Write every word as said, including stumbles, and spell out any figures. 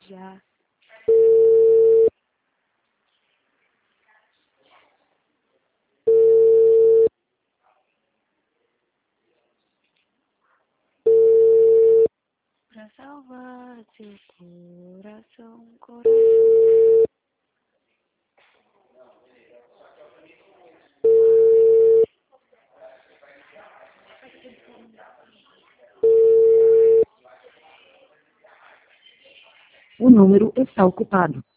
já. Pra salvar seu coração, coração. O número está ocupado.